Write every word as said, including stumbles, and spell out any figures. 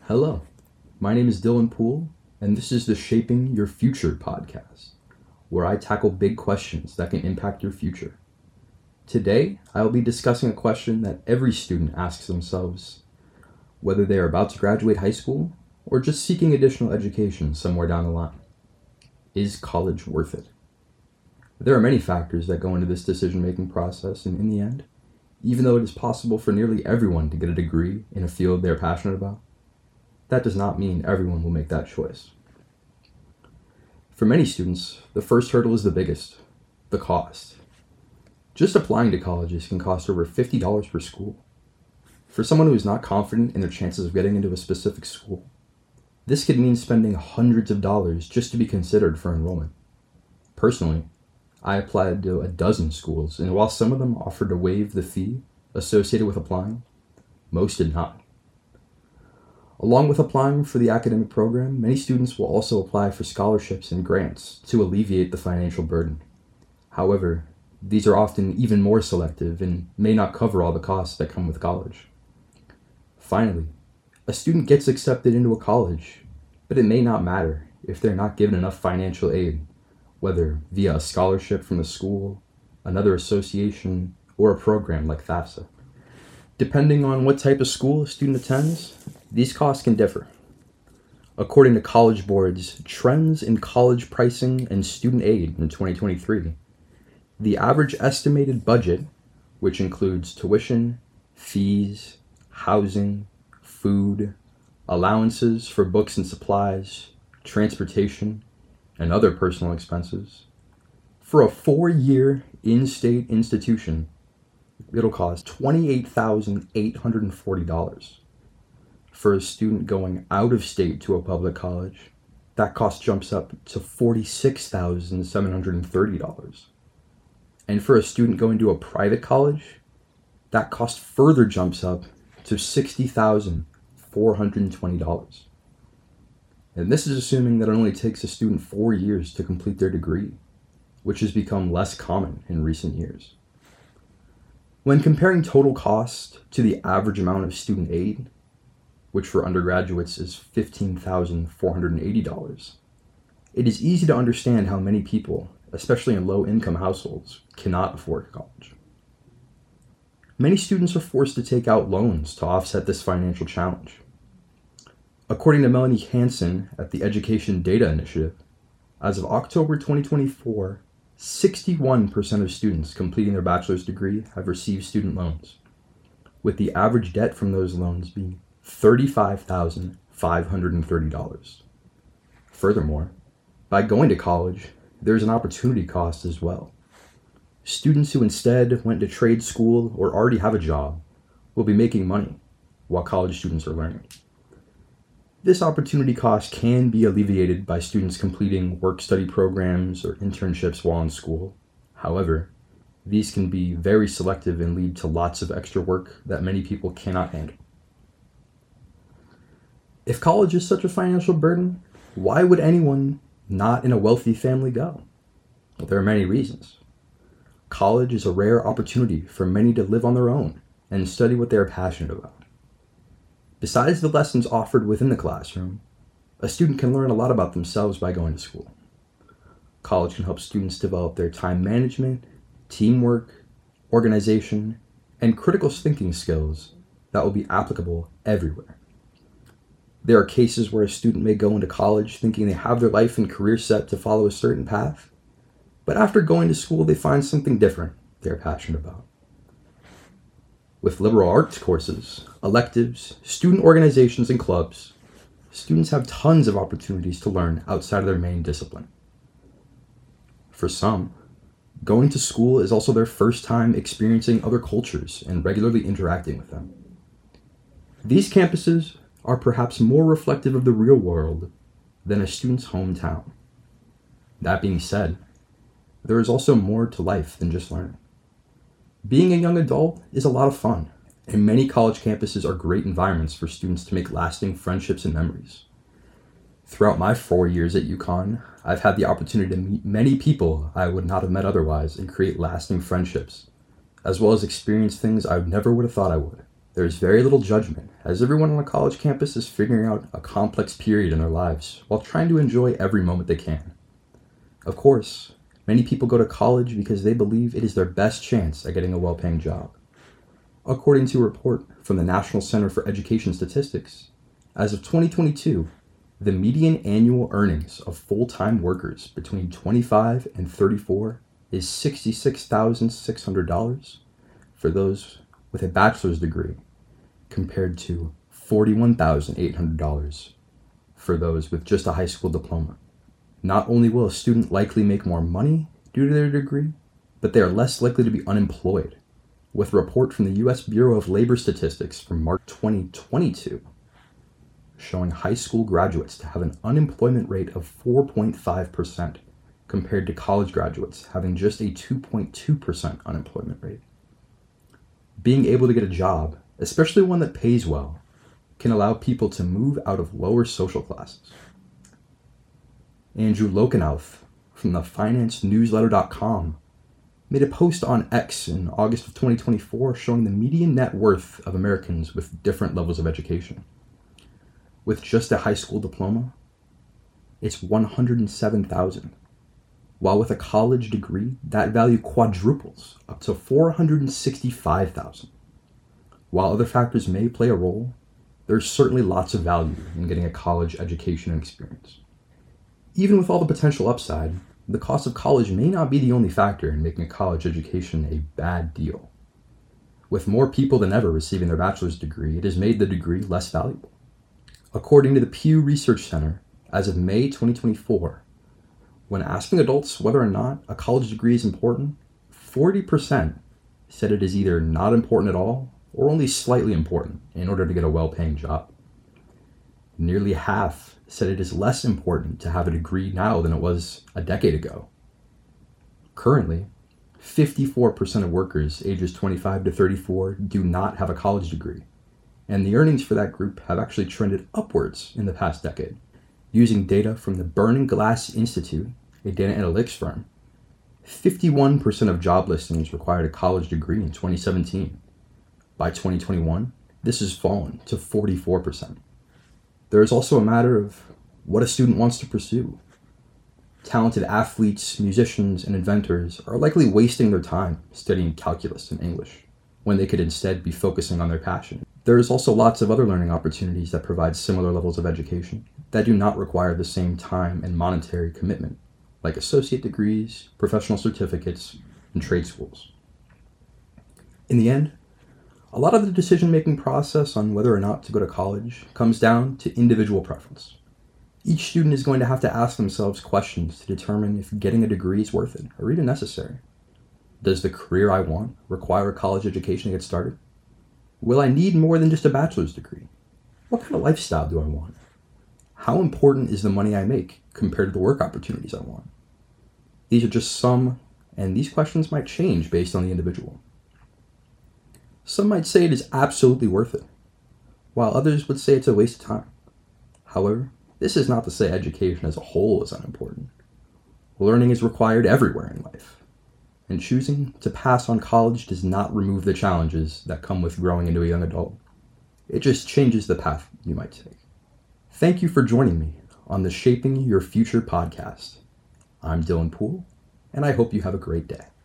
Hello, my name is Dylan Poole, and this is the Shaping Your Future podcast, where I tackle big questions that can impact your future. Today, I will be discussing a question that every student asks themselves, whether they are about to graduate high school or just seeking additional education somewhere down the line. Is college worth it? There are many factors that go into this decision-making process, and in the end, even though it is possible for nearly everyone to get a degree in a field they're passionate about, that does not mean everyone will make that choice. For many students, the first hurdle is the biggest, the cost. Just applying to colleges can cost over fifty dollars per school. For someone who is not confident in their chances of getting into a specific school, this could mean spending hundreds of dollars just to be considered for enrollment. Personally, I applied to a dozen schools, and while some of them offered to waive the fee associated with applying, most did not. Along with applying for the academic program, many students will also apply for scholarships and grants to alleviate the financial burden. However, these are often even more selective and may not cover all the costs that come with college. Finally, a student gets accepted into a college, but it may not matter if they're not given enough financial aid, whether via a scholarship from the school, another association, or a program like FAFSA. Depending on what type of school a student attends, these costs can differ. According to College Board's Trends in College Pricing and Student Aid in twenty twenty-three, the average estimated budget, which includes tuition, fees, housing, food, allowances for books and supplies, transportation, and other personal expenses, for a four-year in-state institution, it'll cost twenty-eight thousand eight hundred forty dollars. For a student going out of state to a public college, that cost jumps up to forty-six thousand seven hundred thirty dollars. And for a student going to a private college, that cost further jumps up to sixty thousand four hundred twenty dollars. And this is assuming that it only takes a student four years to complete their degree, which has become less common in recent years. When comparing total cost to the average amount of student aid, which for undergraduates is fifteen thousand four hundred eighty dollars, it is easy to understand how many people, especially in low-income households, cannot afford college. Many students are forced to take out loans to offset this financial challenge. According to Melanie Hansen at the Education Data Initiative, as of October twenty twenty-four, sixty-one percent of students completing their bachelor's degree have received student loans, with the average debt from those loans being thirty-five thousand five hundred thirty dollars. Furthermore, by going to college, there's an opportunity cost as well. Students who instead went to trade school or already have a job will be making money while college students are learning. This opportunity cost can be alleviated by students completing work-study programs or internships while in school. However, these can be very selective and lead to lots of extra work that many people cannot handle. If college is such a financial burden, why would anyone not in a wealthy family go? Well, there are many reasons. College is a rare opportunity for many to live on their own and study what they are passionate about. Besides the lessons offered within the classroom, a student can learn a lot about themselves by going to school. College can help students develop their time management, teamwork, organization, and critical thinking skills that will be applicable everywhere. There are cases where a student may go into college thinking they have their life and career set to follow a certain path, but after going to school they find something different they're passionate about. With liberal arts courses, electives, student organizations, and clubs, students have tons of opportunities to learn outside of their main discipline. For some, going to school is also their first time experiencing other cultures and regularly interacting with them. These campuses are perhaps more reflective of the real world than a student's hometown. That being said, there is also more to life than just learning. Being a young adult is a lot of fun, and many college campuses are great environments for students to make lasting friendships and memories. Throughout my four years at UConn, I've had the opportunity to meet many people I would not have met otherwise and create lasting friendships, as well as experience things I never would have thought I would. There's very little judgment, as everyone on a college campus is figuring out a complex period in their lives while trying to enjoy every moment they can. Of course, many people go to college because they believe it is their best chance at getting a well-paying job. According to a report from the National Center for Education Statistics, as of twenty twenty-two, the median annual earnings of full-time workers between twenty-five and thirty-four is sixty-six thousand six hundred dollars for those with a bachelor's degree, compared to forty-one thousand eight hundred dollars for those with just a high school diploma. Not only will a student likely make more money due to their degree, but they are less likely to be unemployed, with a report from the U S Bureau of Labor Statistics from March twenty twenty-two showing high school graduates to have an unemployment rate of four point five percent compared to college graduates having just a two point two percent unemployment rate. Being able to get a job, especially one that pays well, can allow people to move out of lower social classes. Andrew Lokenauth from the finance newsletter dot com made a post on X in August of twenty twenty-four showing the median net worth of Americans with different levels of education. With just a high school diploma, it's one hundred seven thousand dollars, while with a college degree, that value quadruples up to four hundred sixty-five thousand dollars. While other factors may play a role, there's certainly lots of value in getting a college education and experience. Even with all the potential upside, the cost of college may not be the only factor in making a college education a bad deal. With more people than ever receiving their bachelor's degree, it has made the degree less valuable. According to the Pew Research Center, as of May twenty twenty-four, when asking adults whether or not a college degree is important, forty percent said it is either not important at all or only slightly important in order to get a well-paying job. Nearly half said it is less important to have a degree now than it was a decade ago. Currently, fifty-four percent of workers ages twenty-five to thirty-four do not have a college degree, and the earnings for that group have actually trended upwards in the past decade. Using data from the Burning Glass Institute, a data analytics firm, fifty-one percent of job listings required a college degree in twenty seventeen. By twenty twenty-one, this has fallen to forty-four percent. There is also a matter of what a student wants to pursue. Talented athletes, musicians, and inventors are likely wasting their time studying calculus and English, when they could instead be focusing on their passion. There is also lots of other learning opportunities that provide similar levels of education that do not require the same time and monetary commitment, like associate degrees, professional certificates, and trade schools. In the end, a lot of the decision-making process on whether or not to go to college comes down to individual preference. Each student is going to have to ask themselves questions to determine if getting a degree is worth it or even necessary. Does the career I want require a college education to get started? Will I need more than just a bachelor's degree? What kind of lifestyle do I want? How important is the money I make compared to the work opportunities I want? These are just some, and these questions might change based on the individual. Some might say it is absolutely worth it, while others would say it's a waste of time. However, this is not to say education as a whole is unimportant. Learning is required everywhere in life, and choosing to pass on college does not remove the challenges that come with growing into a young adult. It just changes the path you might take. Thank you for joining me on the Shaping Your Future podcast. I'm Dylan Poole, and I hope you have a great day.